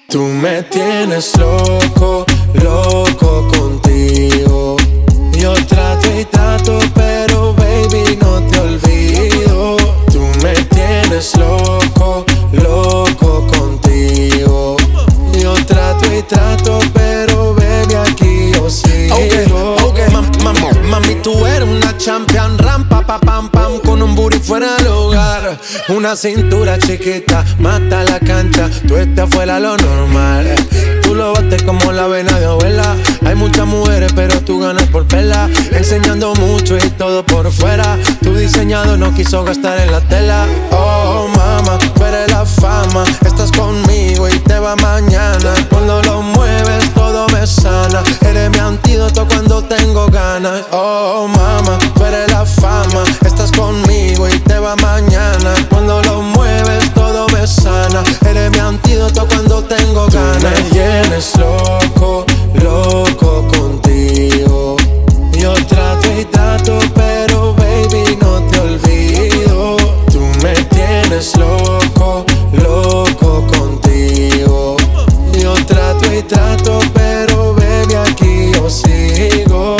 Tú me tienes loco, loco contigo. Yo trato y trato, pero baby no te olvido. Tú me tienes loco, loco contigo. Yo trato y trato, pero baby aquí yo sigo. Okay. Mami, tú eres una champion, rampa, pa, pam, pam, con un booty fuera del hogar. Una cintura chiquita, mata la cancha, tú estás fuera lo normal. Tú lo bates como la vena de abuela. Hay muchas mujeres, pero tú ganas por pela. Enseñando mucho y todo por fuera. Tu diseñado no quiso gastar en la tela. Oh, mama, tú eres la fama. Estás conmigo y te va mañana. Cuando lo mueves, todo me sana. Eres mi antídoto cuando tengo ganas. Oh, mama, tú eres la fama. Estás conmigo y te va mañana. Cuando lo mueves, todo me sana. Eres mi antídoto cuando tengo ganas. Tú me tienes loco, loco contigo. Yo trato y trato, pero baby no te olvido. Tú me tienes loco, loco contigo. Yo trato y trato, pero baby aquí yo sigo.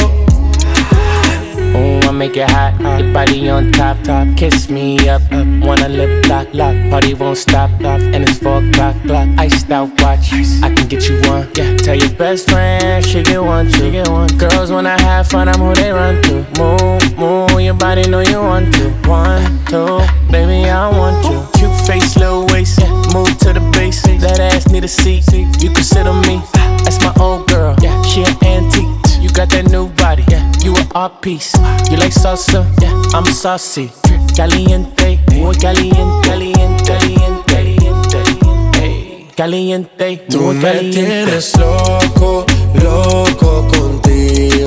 I make it hot, your body on top, kiss me up, wanna lip lock, party won't stop, and it's 4 o'clock, iced out watch, I can get you one, yeah. Tell your best friend, she get one too, girls wanna have fun, I'm who they run to, move, your body know you want to, 1, 2, baby I want you, cute face, little waist, move to the base, that ass need a seat, you can sit on me, that's my old girl, she an antique. You got that new body, you an art piece. You like salsa, I'm saucy. Caliente, muy caliente, caliente, caliente, caliente, Tú muy me caliente. tienes loco, loco contigo.